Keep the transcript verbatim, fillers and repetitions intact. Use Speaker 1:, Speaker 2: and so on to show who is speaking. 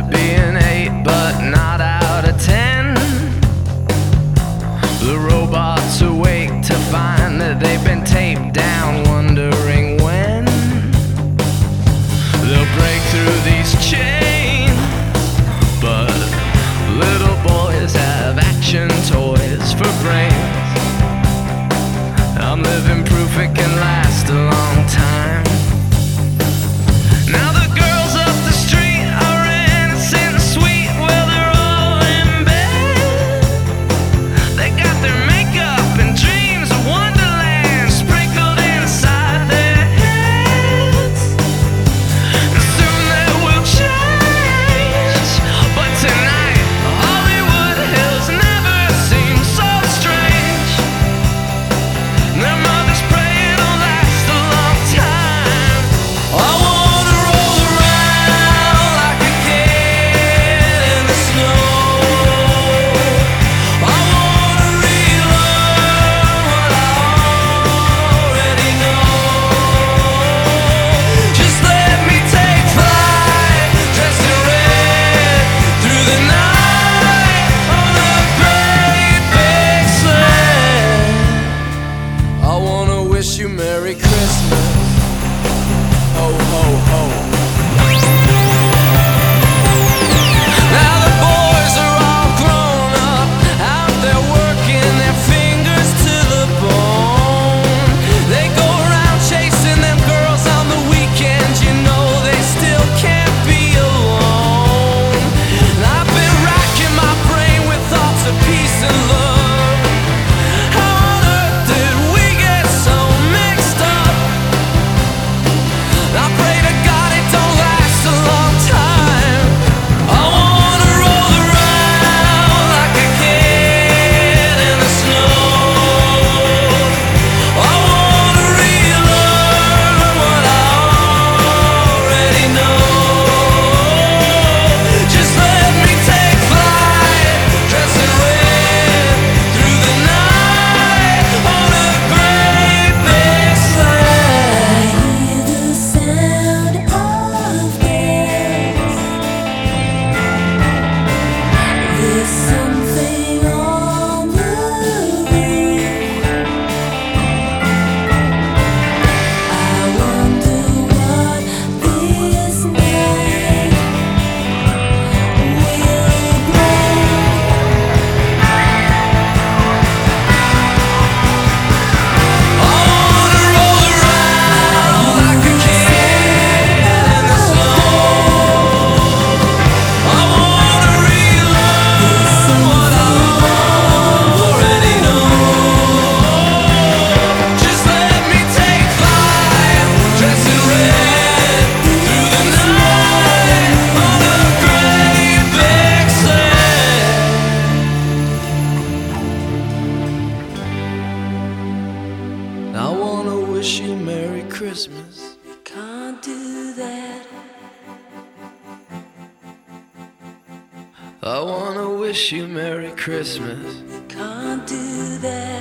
Speaker 1: to be an eight, but not out of ten. The robots awake to find that they've been taped down, wondering when they'll break through these chains. But little boys have action toys for brains. I'm living proof it can last a long time. Now the girls up the street are innocent and sweet. Well, they're all in bed. They got their makeup and dreams of Wonderland sprinkled inside their heads. And soon they will change. But tonight, Hollywood Hills never seem so strange. Their mothers pray it'll last a long time. I wanna roll around like a kid in the snow. I wanna relearn what I already know. Just let me take flight, dressed in red, through the night on a great big sled. I wanna wish you Merry Christmas. Ho, ho, ho. Now the boys are all grown up, out there working their fingers to the bone. They go around chasing them girls on the weekends. You know they still can't be alone. And I've been racking my brain with thoughts of peace and love. How on earth did we get so mixed up? I pray to God it don't last a long time. I wanna roll around like a kid in the snow. I wanna relearn what I already know. Just let me take flight, dressed in red, through the night on a great big sled.
Speaker 2: Hear the sound of bells. There's something on the roof. I wonder what this night will bring.
Speaker 1: I wanna roll around like a kid in the snow. I wanna relearn what I already know. Just let me take flight, dressed in red, through the night on a great big sled. I wanna wish you Merry Christmas.
Speaker 2: Can't do that.
Speaker 1: I wanna wish you Merry Christmas.
Speaker 2: Can't do that.